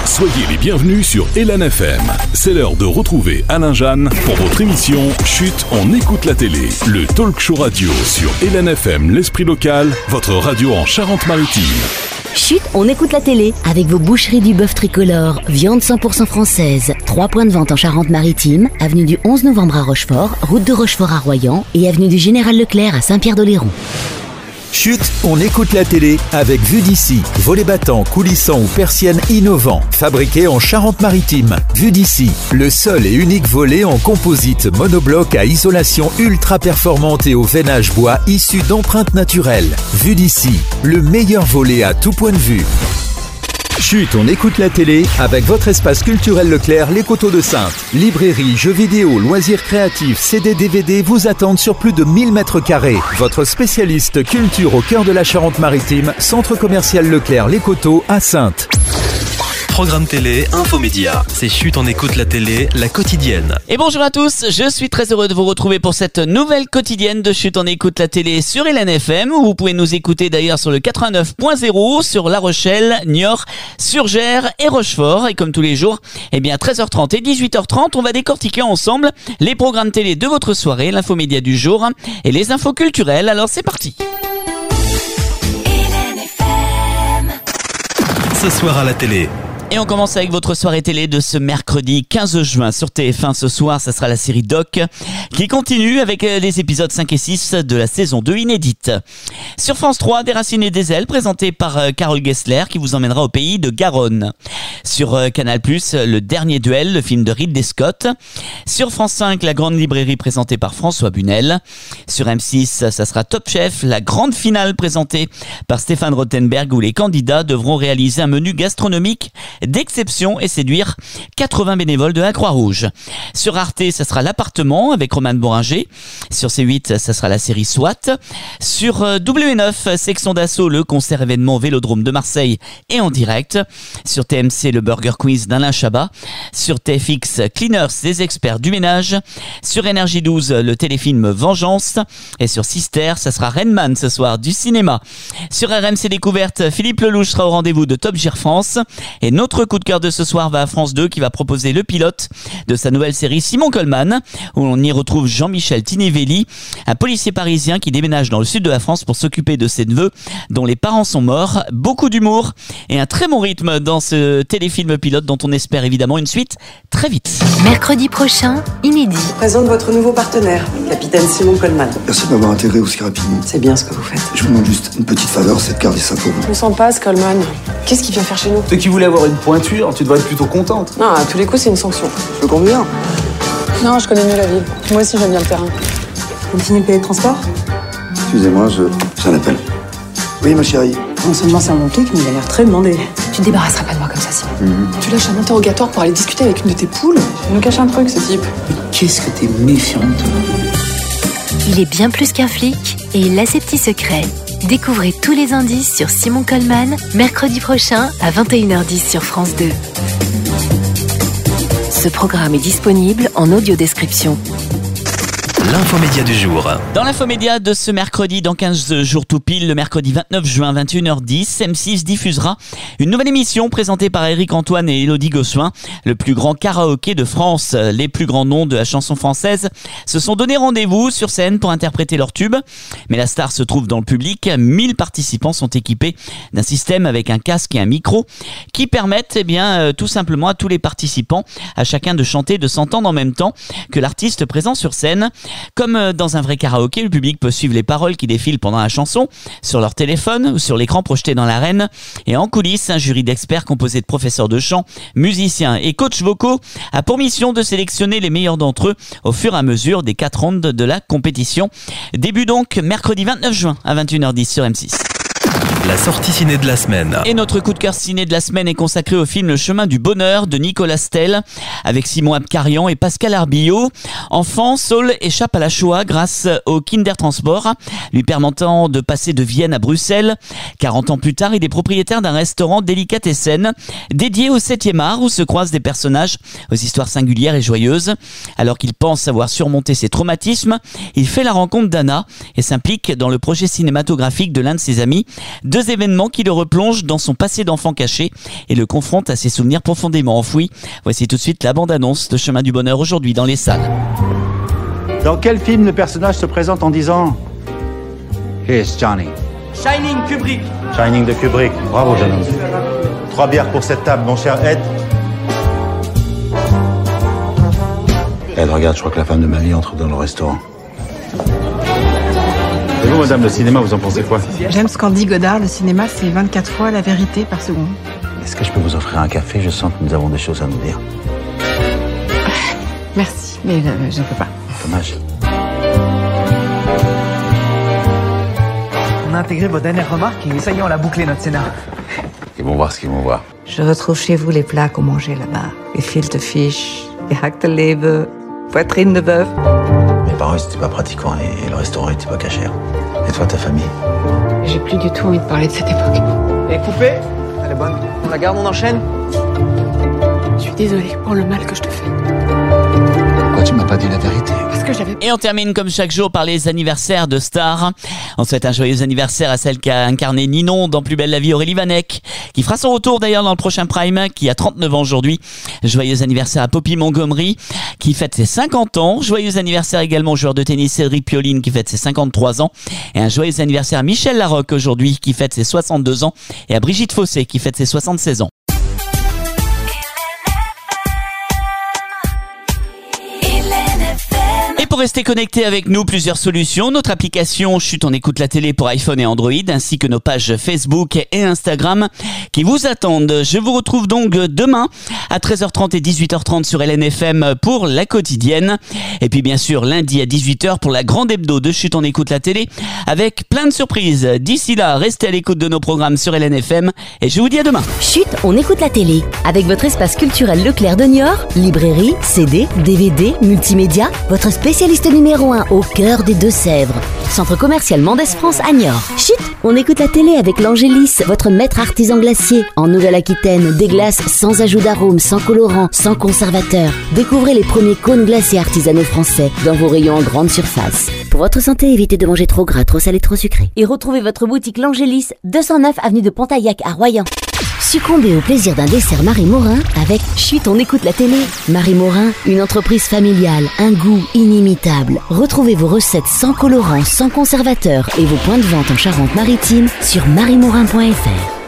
Soyez les bienvenus sur Elan FM. C'est l'heure de retrouver Alain Jeanne pour votre émission Chut, on écoute la télé. Le talk show radio sur Elan FM, l'esprit local, votre radio en Charente-Maritime. Chut, on écoute la télé avec vos boucheries du bœuf tricolore, viande 100% française. 3 points de vente en Charente-Maritime, avenue du 11 novembre à Rochefort, route de Rochefort à Royan et avenue du Général Leclerc à Saint-Pierre-d'Oléron. Chut, on écoute la télé avec Vue d'ici. Volets battants, coulissants ou persiennes innovants, fabriqués en Charente-Maritime. Vue d'ici, le seul et unique volet en composite monobloc à isolation ultra performante et au veinage bois issu d'empreintes naturelles. Vue d'ici, le meilleur volet à tout point de vue. Chut, on écoute la télé avec votre espace culturel Leclerc, les Coteaux de Saintes. Librairie, jeux vidéo, loisirs créatifs, CD, DVD vous attendent sur plus de 1000 mètres carrés. Votre spécialiste culture au cœur de la Charente-Maritime, centre commercial Leclerc, les Coteaux à Saintes. Programme télé, infomédia. C'est Chut, on écoute la télé, la quotidienne. Et bonjour à tous, je suis très heureux de vous retrouver pour cette nouvelle quotidienne de Chut, on écoute la télé sur Elan FM, où vous pouvez nous écouter d'ailleurs sur le 89.0, sur La Rochelle, Niort, Surgères et Rochefort. Et comme tous les jours, 13h30 et 18h30, on va décortiquer ensemble les programmes télé de votre soirée, l'infomédia du jour et les infos culturelles. Alors c'est parti. Ce soir à la télé. Et on commence avec votre soirée télé de ce mercredi 15 juin sur TF1. Ce soir, ça sera la série Doc qui continue avec les épisodes 5 et 6 de la saison 2 inédite. Sur France 3, Des Racines et des Ailes, présenté par Carole Gessler qui vous emmènera au pays de Garonne. Sur Canal+, Le Dernier Duel, le film de Ridley Scott. Sur France 5, La Grande Librairie présentée par François Bunel. Sur M6, ça sera Top Chef, la grande finale présentée par Stéphane Rothenberg où les candidats devront réaliser un menu gastronomique d'exception et séduire 80 bénévoles de la Croix-Rouge. Sur Arte, ça sera L'Appartement avec Romane Boringer. Sur C8, ça sera la série SWAT. Sur W9, Section d'Assaut, le concert événement Vélodrome de Marseille et en direct. Sur TMC, le Burger Quiz d'Alain Chabat. Sur TFX, Cleaners, les experts du ménage. Sur Énergie 12, le téléfilm Vengeance. Et sur Sister, ça sera Rainman ce soir, du cinéma. Sur RMC Découverte, Philippe Lelouch sera au rendez-vous de Top Gear France. Et notre coup de cœur de ce soir va à France 2 qui va proposer le pilote de sa nouvelle série Simon Coleman, où on y retrouve Jean-Michel Tinivelli, un policier parisien qui déménage dans le sud de la France pour s'occuper de ses neveux dont les parents sont morts. Beaucoup d'humour et un très bon rythme dans ce téléfilm pilote dont on espère évidemment une suite très vite. Mercredi prochain, inédit. Je présente votre nouveau partenaire, capitaine Simon Coleman. Merci de m'avoir intégré aussi rapidement. C'est bien ce que vous faites. Je vous demande juste une petite faveur, c'est de garder ça pour vous. On s'en passe, Coleman. Qu'est-ce qu'il vient faire chez nous? Ceux qui voulaient avoir une pointure, tu devrais être plutôt contente. Non, à tous les coups, c'est une sanction. Je peux conduire? Non, je connais mieux la ville. Moi aussi, j'aime bien le terrain. Vous continuez de payer le transport? Excusez-moi, j'ai un appel. Oui, ma chérie. Non seulement c'est un bon truc, mais il a l'air très demandé. Tu te débarrasseras pas de moi comme ça, Simon. Tu lâches un interrogatoire pour aller discuter avec une de tes poules? Il nous cache un truc, ce type. Mais qu'est-ce que t'es méfiante. Il est bien plus qu'un flic et il a ses petits secrets. Découvrez tous les indices sur Simon Coleman, mercredi prochain à 21h10 sur France 2. Ce programme est disponible en audio-description. L'infomédia du jour. Dans l'infomédia de ce mercredi, dans 15 jours tout pile, le mercredi 29 juin, 21h10, M6 diffusera une nouvelle émission présentée par Éric Antoine et Élodie Gossuin, le plus grand karaoké de France. Les plus grands noms de la chanson française se sont donné rendez-vous sur scène pour interpréter leur tube. Mais la star se trouve dans le public. 1000 participants sont équipés d'un système avec un casque et un micro qui permettent tout simplement à tous les participants, à chacun de chanter, de s'entendre en même temps que l'artiste présent sur scène. Comme dans un vrai karaoké, le public peut suivre les paroles qui défilent pendant la chanson sur leur téléphone ou sur l'écran projeté dans l'arène. Et en coulisses, un jury d'experts composé de professeurs de chant, musiciens et coachs vocaux a pour mission de sélectionner les meilleurs d'entre eux au fur et à mesure des 4 rounds de la compétition. Début donc mercredi 29 juin à 21h10 sur M6. La sortie ciné de la semaine. Et notre coup de cœur ciné de la semaine est consacré au film Le Chemin du Bonheur de Nicolas Stel avec Simon Abkarian et Pascal Arbillot. Enfant, Saul échappe à la Shoah grâce au Kindertransport, lui permettant de passer de Vienne à Bruxelles. 40 ans plus tard, il est propriétaire d'un restaurant délicatessen dédié au 7e art où se croisent des personnages aux histoires singulières et joyeuses. Alors qu'il pense avoir surmonté ses traumatismes, il fait la rencontre d'Anna et s'implique dans le projet cinématographique de l'un de ses amis. 2 2 événements qui le replongent dans son passé d'enfant caché et le confrontent à ses souvenirs profondément enfouis. Voici tout de suite la bande-annonce de Chemin du Bonheur aujourd'hui dans les salles. Dans quel film le personnage se présente en disant Here's Johnny? Shining, Kubrick. Shining de Kubrick. Bravo, jeune homme. 3 bières pour cette table, mon cher Ed. Ed, regarde, je crois que la femme de ma vie entre dans le restaurant. Et vous, madame, le cinéma, vous en pensez quoi? J'aime ce qu'en dit Godard, le cinéma c'est 24 fois la vérité par seconde. Est-ce que je peux vous offrir un café? Je sens que nous avons des choses à nous dire. Merci, mais je ne peux pas. Dommage. On a intégré vos dernières remarques et ça y est, on l'a bouclé notre scénar. Ils vont voir ce qu'ils vont voir. Je retrouve chez vous les plats qu'on mangeait là-bas. Gefilte fish, gehackte leber, poitrine de bœuf. Mes parents, ils étaient pas pratiquants et le restaurant était pas cachère. Et toi, ta famille? J'ai plus du tout envie de parler de cette époque. Et coupé? Elle est bonne. On la garde, on enchaîne? Je suis désolée pour le mal que je te fais. Pourquoi tu m'as pas dit la vérité? Parce que j'avais... Et on termine comme chaque jour par les anniversaires de stars. On souhaite un joyeux anniversaire à celle qui a incarné Ninon dans Plus belle la vie, Aurélie Vanek, qui fera son retour d'ailleurs dans le prochain Prime, qui a 39 ans aujourd'hui. Joyeux anniversaire à Poppy Montgomery, qui fête ses 50 ans. Joyeux anniversaire également au joueur de tennis Cédric Pioline, qui fête ses 53 ans. Et un joyeux anniversaire à Michel Larocque aujourd'hui, qui fête ses 62 ans. Et à Brigitte Fossé, qui fête ses 76 ans. Et pour rester connecté avec nous, plusieurs solutions. Notre application Chut, on écoute la télé pour iPhone et Android, ainsi que nos pages Facebook et Instagram qui vous attendent. Je vous retrouve donc demain à 13h30 et 18h30 sur LNFM pour la quotidienne. Et puis bien sûr lundi à 18h pour la grande hebdo de Chut, on écoute la télé avec plein de surprises. D'ici là, restez à l'écoute de nos programmes sur LNFM et je vous dis à demain. Chut, on écoute la télé. Avec votre espace culturel Leclerc de Niort, librairie, CD, DVD, multimédia, votre spécialiste numéro 1 au cœur des Deux-Sèvres. Centre commercial Mendès France à Niort. Chut, on écoute la télé avec l'Angélis, votre maître artisan glacier. En Nouvelle-Aquitaine, des glaces sans ajout d'arôme, sans colorant, sans conservateur. Découvrez les premiers cônes glacés artisanaux français dans vos rayons en grande surface. Pour votre santé, évitez de manger trop gras, trop salé, trop sucré. Et retrouvez votre boutique l'Angélis, 209 avenue de Pontaillac à Royan. Succombez au plaisir d'un dessert Marie Morin avec Chut, on écoute la télé. Marie Morin, une entreprise familiale, un goût inimitable. Retrouvez vos recettes sans colorant, sans conservateur et vos points de vente en Charente-Maritime sur mariemorin.fr.